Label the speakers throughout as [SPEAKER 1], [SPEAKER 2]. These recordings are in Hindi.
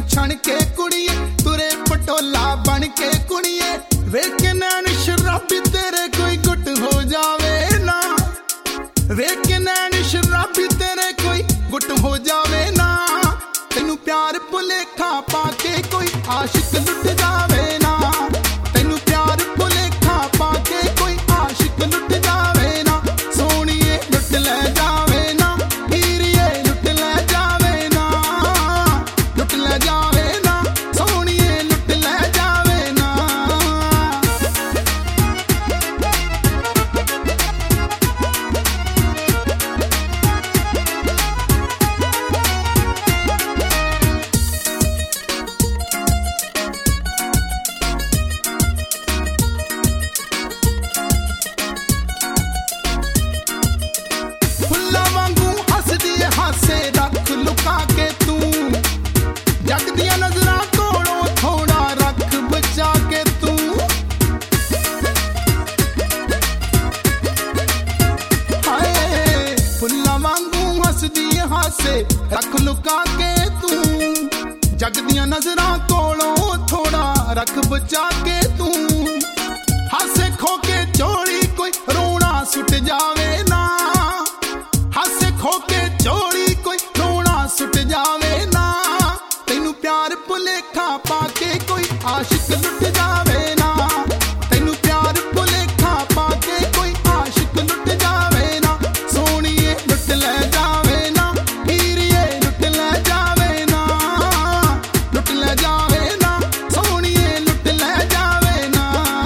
[SPEAKER 1] छण के कुड़िए तुरे पटोला बन के कुड़िए वेख के नैन शराबी तेरे कोई गुट हो जावे ना वेख के नैन शराबी तेरे कोई गुट हो जावे ना तेनू प्यार भुलेखा पाके कोई आशिक लुट जावे ना तेनू प्यार भुलेखा पाके कोई आशिक लुट जावे ना सोनिए लुट ले जावे ना हीरिए लुट ले जावे ना लुट ले जावे ना सोनिए लुट ले जावे ना हासे रख लुका के तू जग दिया नजरा कोलों थोड़ा रख बचा के तू हाय फुल्ला वांगू हसदी हासे रख लुका के तू जग दिया नजरा कोलों थोड़ा रख बचा के तू हासे खो के चोरी कोई रोना सुट जावे ना हासे खो के चोरी कोई रोना सुट जावे ना तेनू प्यार भुलेखा पाके कोई आशिक लुट जावे ना तेनू प्यार भुलेखा पाके कोई आशिक लुट जावे ना सोनिए लुट ले जावे ना हीरिए लुट ले जावे ना लुट ले जावे ना सोनिए लुट ले जावे ना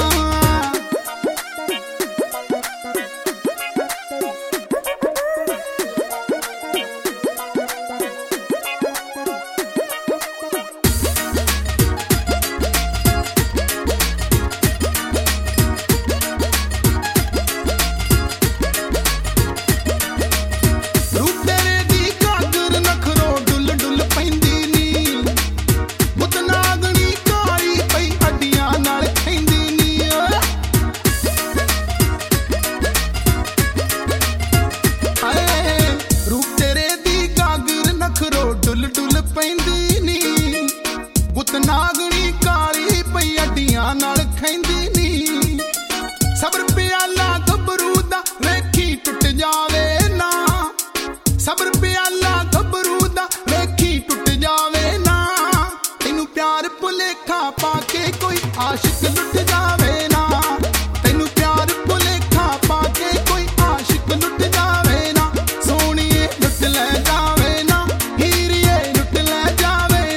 [SPEAKER 1] डुल डुल पैंदी नी गुत नागणी काली पई अड्डियां नाल खैंदी नी सबर प्याला गबरू दा वेखी टुट जावे ना सबर प्याला गबरू दा वेखी टुट जावे ना तेनू प्यार भुलेखा पाके कोई आशिक लुट जावे ना तेनू प्यार भुलेखा पाके कोई आशिक लुट जावे ना सोनिए लुट ले जावे ना लुट ले जावे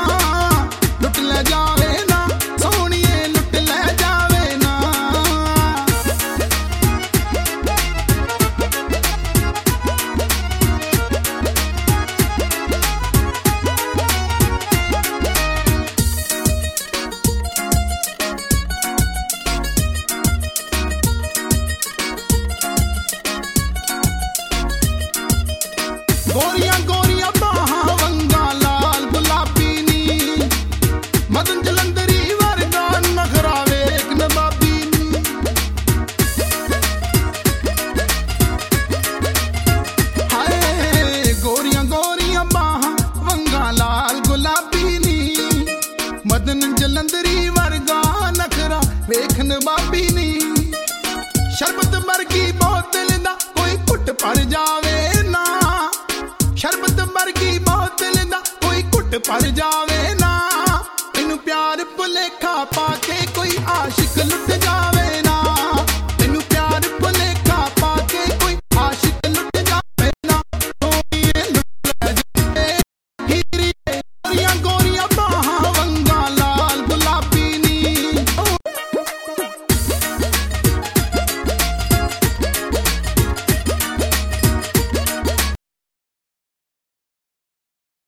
[SPEAKER 1] ना सोनिए लुट ले जावे ना गोरियां गोरियां बाहां वंगा लाल गुलाबी नी मदन जलंधरी वर्गा नखरा वेख नवाबी नी हाय गोरियां गोरियां बाहां वंगा लाल गुलाबी नी मदन जलंधरी वर्गा नखरा वेख नवाबी नी शरबत वर्गी बोतल दा कोई घुट पड़ जावे ना शरबत वर्गी बोतल दा कोई घुट पड़ जावे